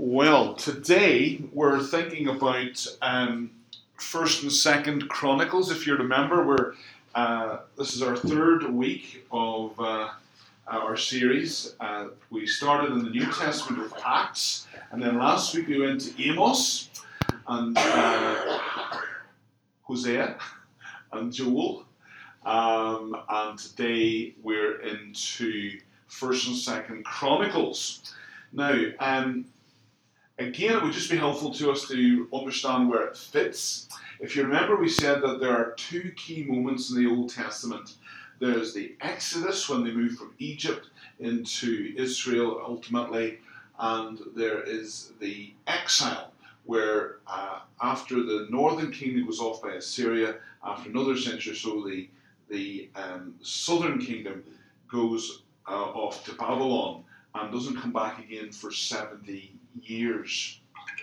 Well, today we're thinking about First and Second Chronicles. If you remember, this is our third week of our series. We started in the New Testament with Acts, and then last week we went to Amos and Hosea and Joel, and today we're into First and Second Chronicles. Now, again, it would just be helpful to us to understand where it fits. If you remember, we said that there are two key moments in the Old Testament. There's the Exodus, when they moved from Egypt into Israel ultimately, and there is the exile, where after the northern kingdom goes off by Assyria, after another century or so, the southern kingdom goes off to Babylon and doesn't come back again for 70 years.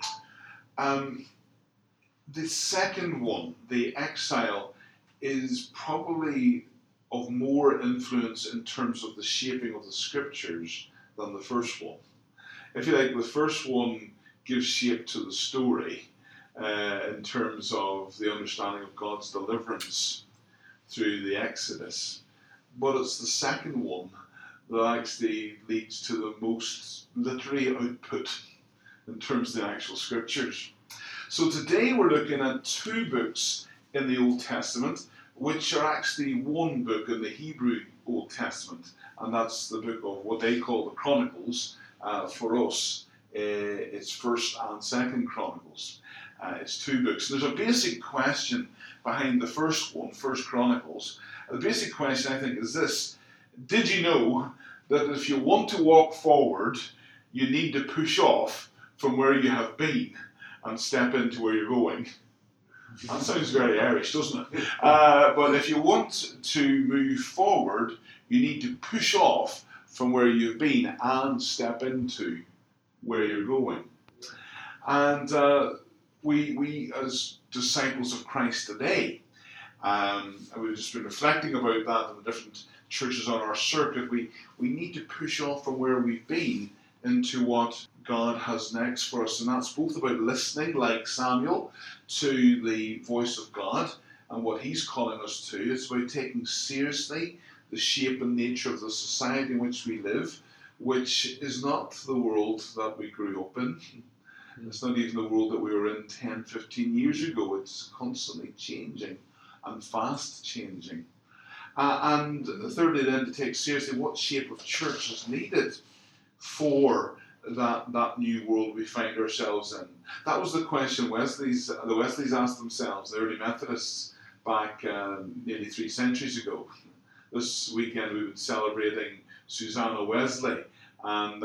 The second one, the exile, is probably of more influence in terms of the shaping of the scriptures than the first one. If you like, the first one gives shape to the story in terms of the understanding of God's deliverance through the Exodus, but it's the second one that actually leads to the most literary output in terms of the actual scriptures. So today we're looking at two books in the Old Testament, which are actually one book in the Hebrew Old Testament, and that's the book of what they call the Chronicles. For us, it's First and Second Chronicles. It's two books. There's a basic question behind the first one, First Chronicles. The basic question, I think, is this: did you know that if you want to walk forward, you need to push off from where you have been and step into where you're going? That sounds very Irish, doesn't it? But if you want to move forward, you need to push off from where you've been and step into where you're going. And we as disciples of Christ today, we've just been reflecting about that in the different churches on our circuit, we need to push off from where we've been into what God has next for us. And that's both about listening, like Samuel, to the voice of God and what he's calling us to. It's about taking seriously the shape and nature of the society in which we live, which is not the world that we grew up in. It's not even the world that we were in 10, 15 years ago. It's constantly changing and fast changing. And thirdly, then, to take seriously what shape of church is needed for that new world we find ourselves in. That was the question the Wesleys asked themselves, the early Methodists, back nearly 3 centuries ago. This weekend we would be celebrating Susanna Wesley, and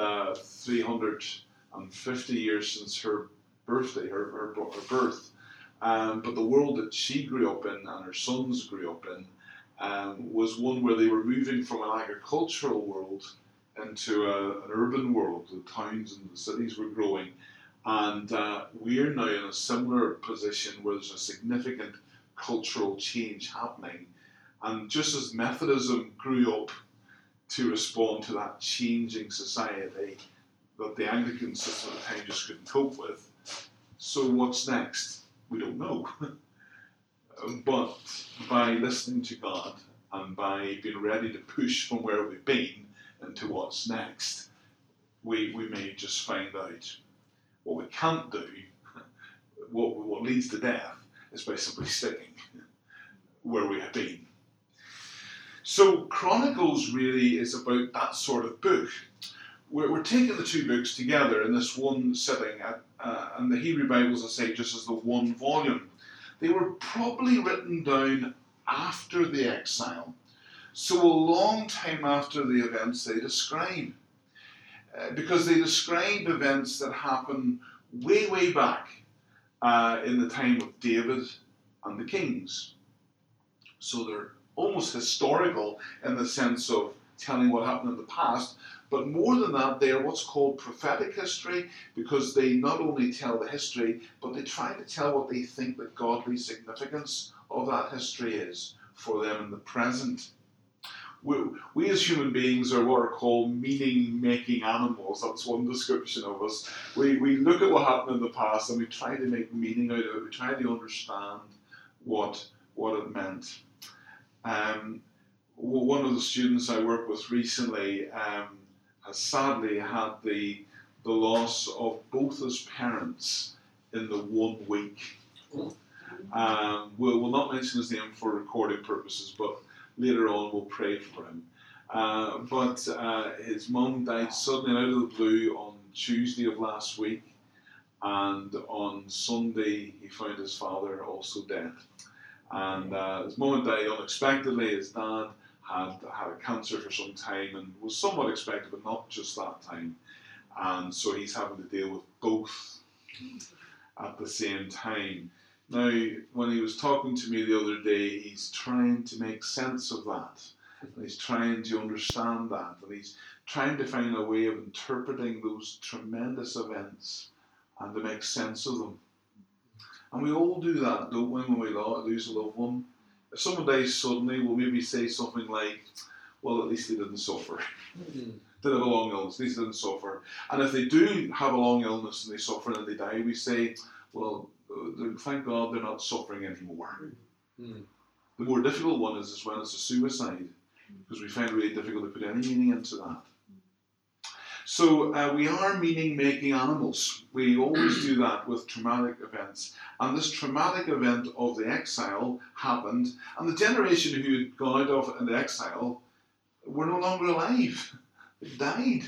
350 years since her birthday, her birth. But the world that she grew up in and her sons grew up in was one where they were moving from an agricultural world into an urban world. The towns and the cities were growing, and we're now in a similar position where there's a significant cultural change happening. And just as Methodism grew up to respond to that changing society that the Anglican system at the time just couldn't cope with, so what's next? We don't know. But by listening to God and by being ready to push from where we've been into what's next, we may just find out. What we can't do, what leads to death, is by simply sticking where we have been. So Chronicles really is about that sort of book. We're taking the two books together in this one sitting, and the Hebrew Bibles, I say, just as the one volume. They were probably written down after the exile, so a long time after the events they describe, because they describe events that happen way, way back in the time of David and the kings. So they're almost historical in the sense of telling what happened in the past, but more than that, they are what's called prophetic history, because they not only tell the history, but they try to tell what they think the godly significance of that history is for them in the present. We as human beings are what are called meaning-making animals. That's one description of us. We look at what happened in the past and we try to make meaning out of it. We try to understand what it meant. One of the students I worked with recently has sadly had the loss of both his parents in the 1 week. We'll not mention his name for recording purposes, but later on we'll pray for him. But his mum died suddenly out of the blue on Tuesday of last week, and on Sunday he found his father also dead. And his mum died unexpectedly. His dad had a cancer for some time and was somewhat expected, but not just that time. And so he's having to deal with both at the same time. Now, when he was talking to me the other day, he's trying to make sense of that. And he's trying to understand that. And he's trying to find a way of interpreting those tremendous events and to make sense of them. And we all do that, don't we, when we lose a loved one? If someone dies suddenly, we'll maybe say something like, well, at least they didn't suffer. Didn't have a long illness, at least they didn't suffer. And if they do have a long illness and they suffer and they die, we say, well, thank God they're not suffering anymore. The more difficult one is when it's a suicide, because we find it really difficult to put any meaning into that. So we are meaning-making animals. We always do that with traumatic events. And this traumatic event of the exile happened, and the generation who had gone out of into exile were no longer alive. They died.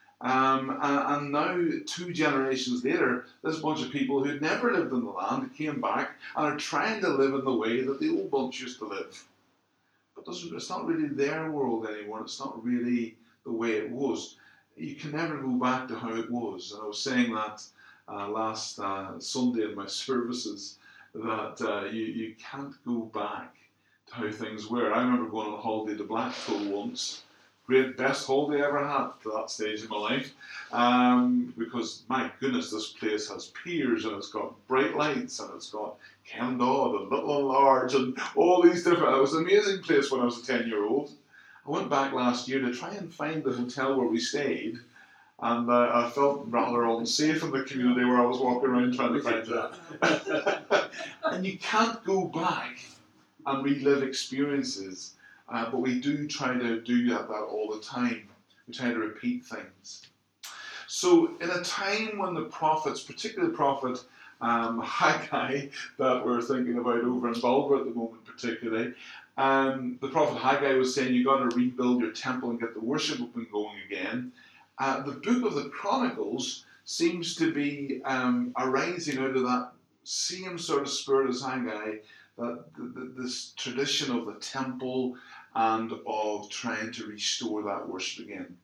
And now, 2 generations later, there's a bunch of people who had never lived in the land came back and are trying to live in the way that the old bunch used to live. But it's not really their world anymore. It's not really the way it was. You can never go back to how it was. And I was saying that last Sunday in my services, that you can't go back to how things were. I remember going on a holiday to Blackpool once. Great, best holiday I ever had to that stage in my life. Because, my goodness, this place has piers and it's got bright lights and it's got Ken Dodd and Little and Large and all these different... It was an amazing place when I was a 10-year-old. I went back last year to try and find the hotel where we stayed, and I felt rather unsafe in the community where I was walking around trying to find that. And you can't go back and relive experiences, but we do try to do that all the time. We try to repeat things. So in a time when the prophets, particularly the prophet Haggai, that we're thinking about over in Bulwer at the moment particularly, the prophet Haggai was saying you've got to rebuild your temple and get the worship up and going again. The book of the Chronicles seems to be arising out of that same sort of spirit as Haggai, that this tradition of the temple and of trying to restore that worship again.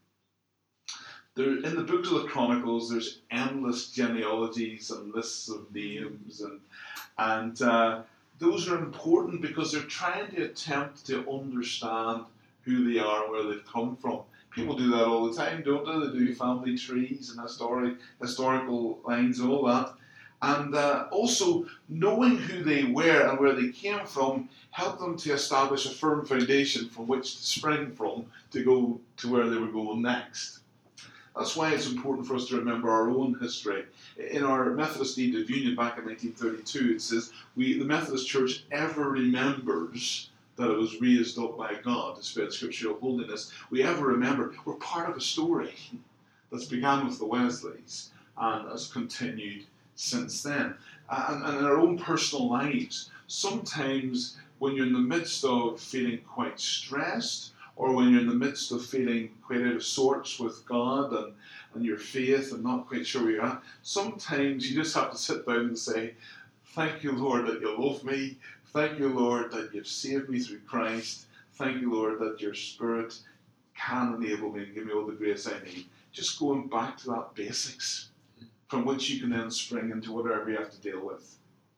In the books of the Chronicles, there's endless genealogies and lists of names, and those are important because they're trying to attempt to understand who they are and where they've come from. People do that all the time, don't they? They do family trees and historical lines and all that. And also, knowing who they were and where they came from helped them to establish a firm foundation from which to spring from to go to where they were going next. That's why it's important for us to remember our own history. In our Methodist Deed of Union back in 1932, it says, the Methodist Church ever remembers that it was raised up by God to spread scriptural holiness. We ever remember we're part of a story that's began with the Wesleys and has continued since then. And in our own personal lives, sometimes when you're in the midst of feeling quite stressed, or when you're in the midst of feeling quite out of sorts with God and your faith and not quite sure where you're at, sometimes you just have to sit down and say, thank you, Lord, that you love me. Thank you, Lord, that you've saved me through Christ. Thank you, Lord, that your Spirit can enable me and give me all the grace I need. Just going back to that basics from which you can then spring into whatever you have to deal with.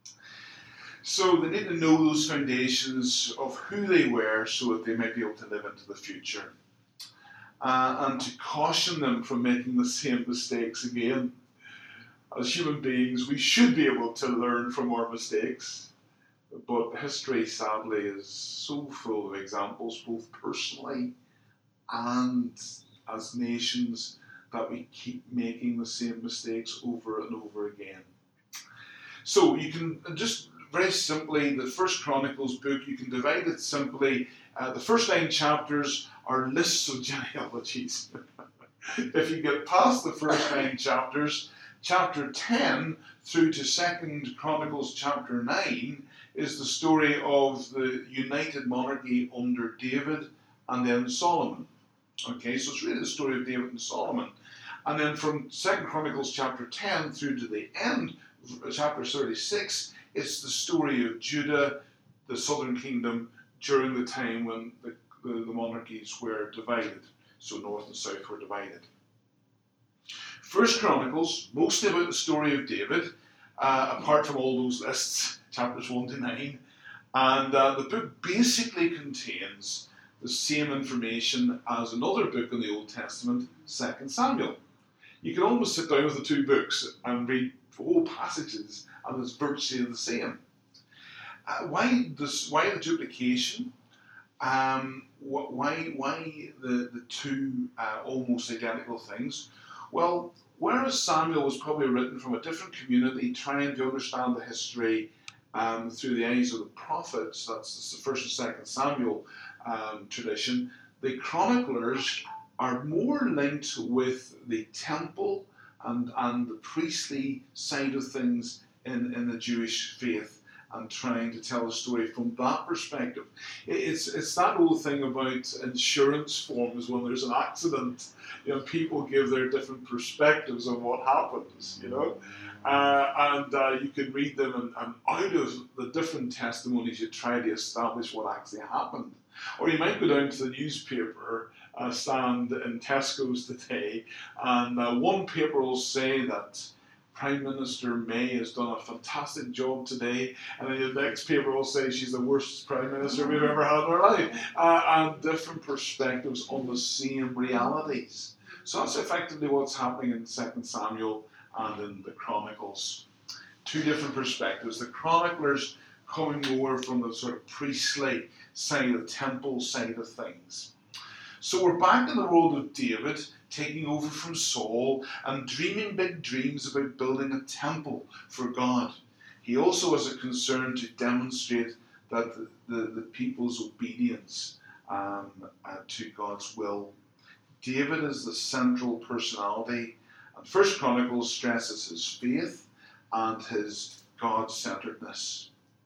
So they need to know those foundations of who they were so that they might be able to live into the future. And to caution them from making the same mistakes again. As human beings, we should be able to learn from our mistakes. But history, sadly, is so full of examples, both personally and as nations, that we keep making the same mistakes over and over again. So you can just very simply, the First Chronicles book, you can divide it simply. The first 9 chapters are lists of genealogies. If you get past the first 9 chapters, chapter 10 through to 2 Chronicles chapter 9 is the story of the united monarchy under David and then Solomon. Okay, so it's really the story of David and Solomon. And then from 2 Chronicles chapter 10 through to the end, chapter 36, it's the story of Judah, the southern kingdom, during the time when the monarchies were divided. So north and south were divided. First Chronicles, mostly about the story of David, apart from all those lists, chapters 1 to 9. And the book basically contains the same information as another book in the Old Testament, 2 Samuel. You can almost sit down with the 2 books and read whole passages, and it's virtually the same. Why the duplication? Why the 2 almost identical things? Well, whereas Samuel was probably written from a different community, trying to understand the history through the eyes of the prophets, that's the 1st and 2nd Samuel tradition, the chroniclers are more linked with the temple and the priestly side of things in the Jewish faith, and trying to tell a story from that perspective. It's that old thing about insurance forms when there's an accident. People give their different perspectives on what happens, and you can read them, and out of the different testimonies you try to establish what actually happened. Or you might go down to the newspaper stand in Tesco's today, and one paper will say that Prime Minister May has done a fantastic job today, and then the next paper will say she's the worst Prime Minister we've ever had in our life, and different perspectives on the same realities. So that's effectively what's happening in 2 Samuel and in the Chronicles. 2 different perspectives. The chroniclers coming more from the sort of priestly side, the temple side of things. So we're back in the world of David, taking over from Saul and dreaming big dreams about building a temple for God. He also has a concern to demonstrate that the people's obedience to God's will. David is the central personality, and First Chronicles stresses his faith and his God-centeredness.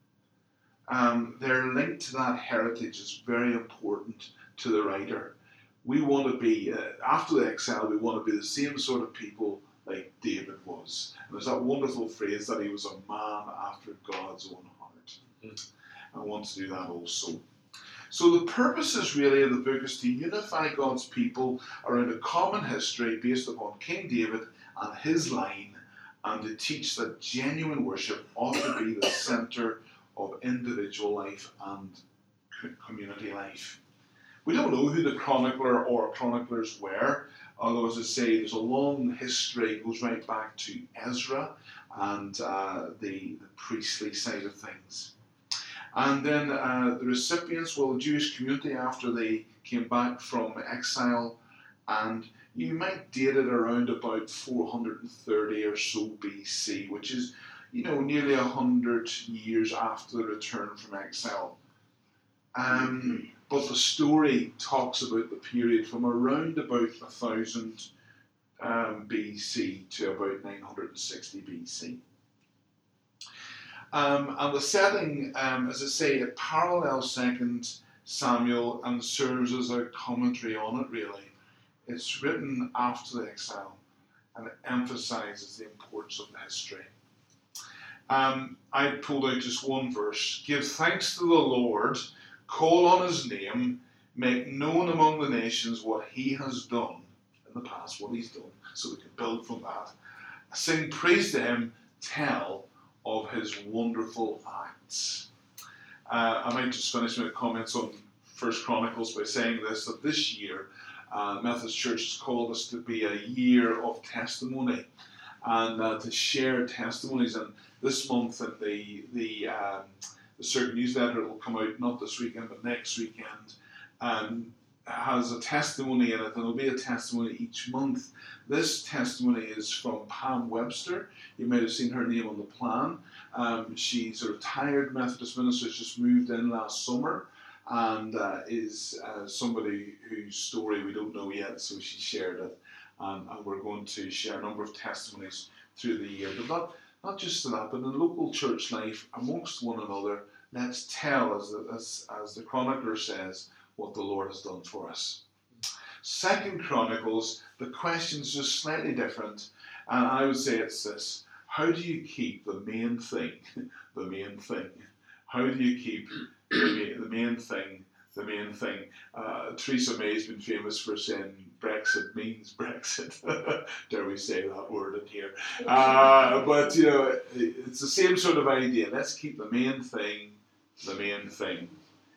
Their link to that heritage is very important to the writer. We want to be, after the exile, we want to be the same sort of people like David was. And there's that wonderful phrase that he was a man after God's own heart. I want to do that also. So the purposes really of the book is to unify God's people around a common history based upon King David and his line, and to teach that genuine worship ought to be the centre of individual life and community life. We don't know who the chronicler or chroniclers were, although, as I say, there's a long history, goes right back to Ezra and the priestly side of things. And then the recipients, well, the Jewish community after they came back from exile, and you might date it around about 430 or so BC, which is, nearly 100 years after the return from exile. But the story talks about the period from around about 1000 BC to about 960 BC. And the setting, as I say, it parallels 2 Samuel and serves as a commentary on it, really. It's written after the exile, and it emphasises the importance of the history. I pulled out just one verse. Give thanks to the Lord, call on his name, make known among the nations what he has done in the past, what he's done, so we can build from that. Sing praise to him, tell of his wonderful acts. I might just finish my comments on First Chronicles by saying this, that this year Methodist Church has called us to be a year of testimony and to share testimonies. And this month in the the Circuit newsletter that will come out not this weekend but next weekend, has a testimony in it, and there'll be a testimony each month. This testimony is from Pam Webster. You might have seen her name on the plan. She's a retired Methodist minister, just moved in last summer, and is somebody whose story we don't know yet, so she shared it. And we're going to share a number of testimonies through the year. But not just that, but in local church life, amongst one another, let's tell, as the chronicler says, what the Lord has done for us. 2 Chronicles, the question's just slightly different, and I would say it's this: how do you keep the main thing the main thing? How do you keep the main thing the main thing? Theresa May's been famous for saying Brexit means Brexit. Dare we say that word in here? But it's the same sort of idea. Let's keep the main thing the main thing.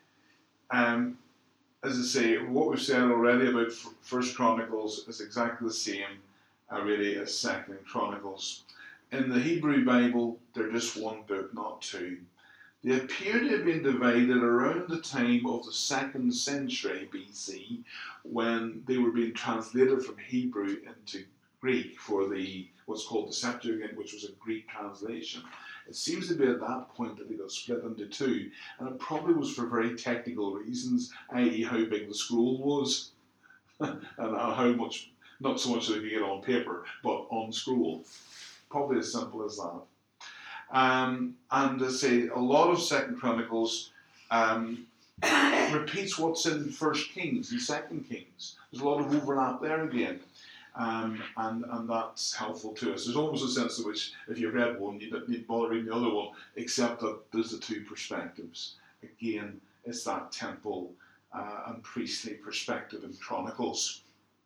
As I say, what we've said already about First Chronicles is exactly the same, really, as Second Chronicles. In the Hebrew Bible, they're just one book, not two. They appear to have been divided around the time of the 2nd century BC, when they were being translated from Hebrew into Greek for what's called the Septuagint, which was a Greek translation. It seems to be at that point that they got split into two, and it probably was for very technical reasons, i.e. how big the scroll was, and how much, not so much that they could get on paper, but on scroll. Probably as simple as that. And I say, a lot of 2nd Chronicles repeats what's in 1st Kings and 2nd Kings. There's a lot of overlap there again. And that's helpful to us. There's almost a sense in which if you've read one, you don't need to bother reading the other one, except that there's the two perspectives. Again, it's that temple and priestly perspective in Chronicles.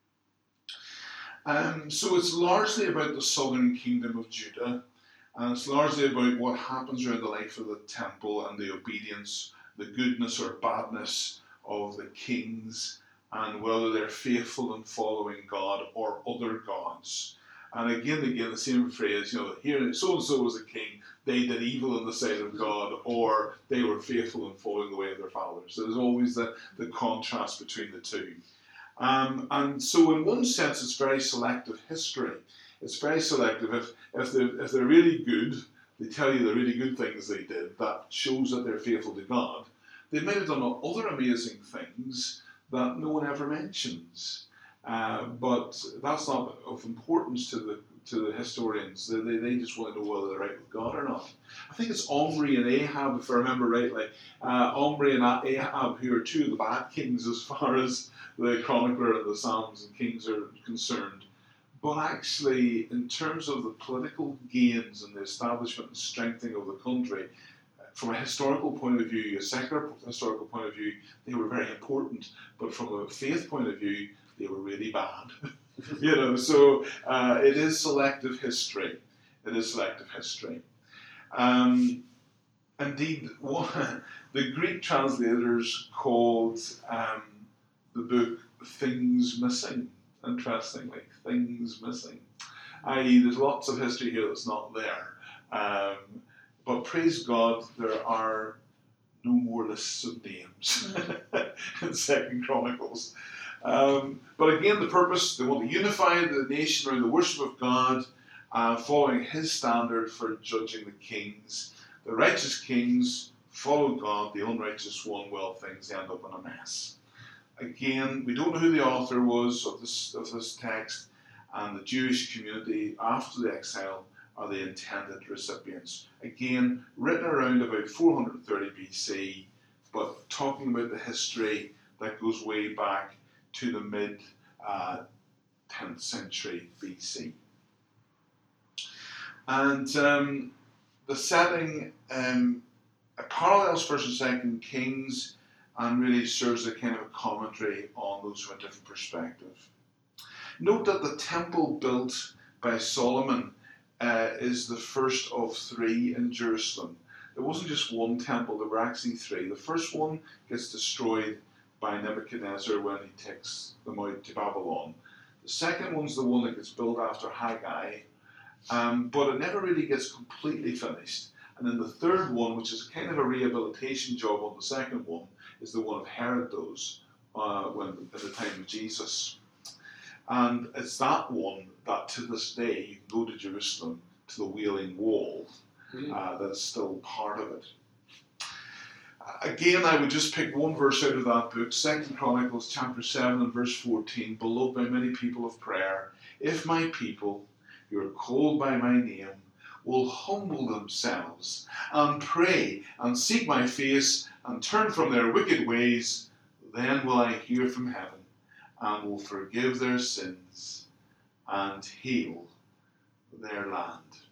So it's largely about the southern kingdom of Judah, and it's largely about what happens around the life of the temple and the obedience, the goodness or badness of the kings, and whether they're faithful in following God or other gods. And again, the same phrase, here so-and-so was a king, they did evil in the sight of God, or they were faithful in following the way of their fathers. So there's always the contrast between the two. And so in one sense, it's very selective history. It's very selective. If they're really good, they tell you the really good things they did, that shows that they're faithful to God. They might have done other amazing things that no one ever mentions, but that's not of importance to the historians. They just want to know whether they're right with God or not. I think it's Omri and Ahab, if I remember rightly. Omri and Ahab, who are two of the bad kings as far as the Chronicler and the Psalms and Kings are concerned. But actually, in terms of the political gains and the establishment and strengthening of the country, from a historical point of view, a secular historical point of view, they were very important. But from a faith point of view, they were really bad. So it is selective history. It is selective history. Indeed, the Greek translators called the book Things Missing, interestingly. Things Missing. I.e., there's lots of history here that's not there. But praise God, there are no more lists of names in 2nd Chronicles. But again, the purpose, they want to unify the nation around the worship of God, following his standard for judging the kings. The righteous kings follow God, the unrighteous one, well, things end up in a mess. Again, we don't know who the author was of this text, and the Jewish community after the exile are the intended recipients. Again, written around about 430 BC, but talking about the history that goes way back to the mid-10th century BC. And the setting parallels 1st and 2nd Kings, and really serves a kind of a commentary on those from a different perspective. Note that the temple built by Solomon is the first of 3 in Jerusalem. There wasn't just one temple, there were actually 3. The first one gets destroyed by Nebuchadnezzar when he takes them out to Babylon. The second one's the one that gets built after Haggai, but it never really gets completely finished. And then the third one, which is kind of a rehabilitation job on the second one, is the one of Herod does at the time of Jesus. And it's that one that to this day you can go to Jerusalem to the Wailing Wall. That's still part of it. Again, I would just pick one verse out of that book, 2 Chronicles chapter 7 and verse 14, beloved by many people of prayer, if my people, who are called by my name, will humble themselves and pray and seek my face and turn from their wicked ways, then will I hear from heaven and will forgive their sins and heal their land.